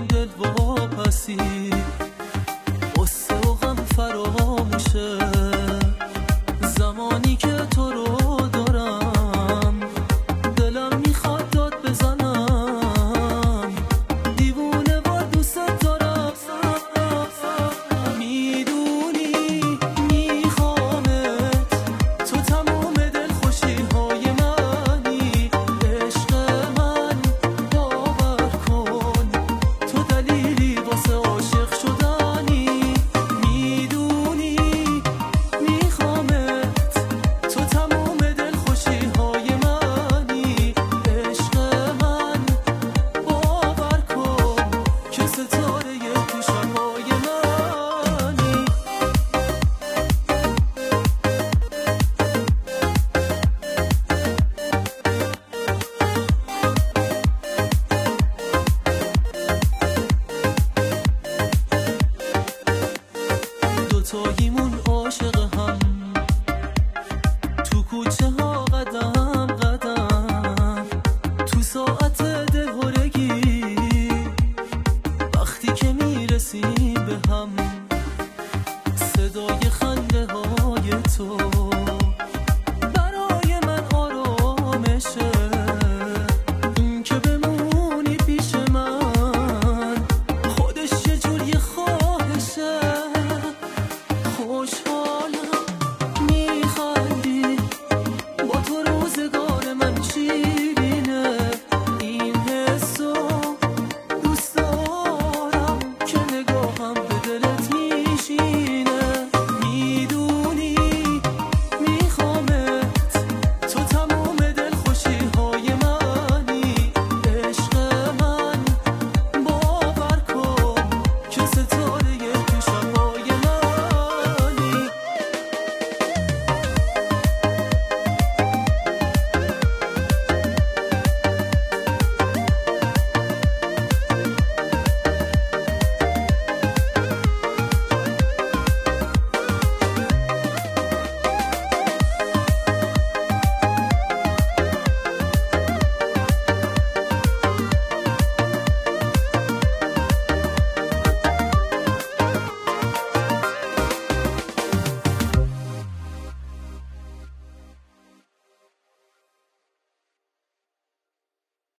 دل واپسی، قصه و غم فراموشه زمانی که تو رو دارم. دلم میخواد داد بزنم، دیوونه و دوست دارم. میدونی میخوامت، تو تمام دلخوشی های منی. عشق من باور کن، تو دلیلی واسه عاشق شدنی. میدونی میخوامت، تو تمام دلخوشی های منی. عشق من باور کن که ستاره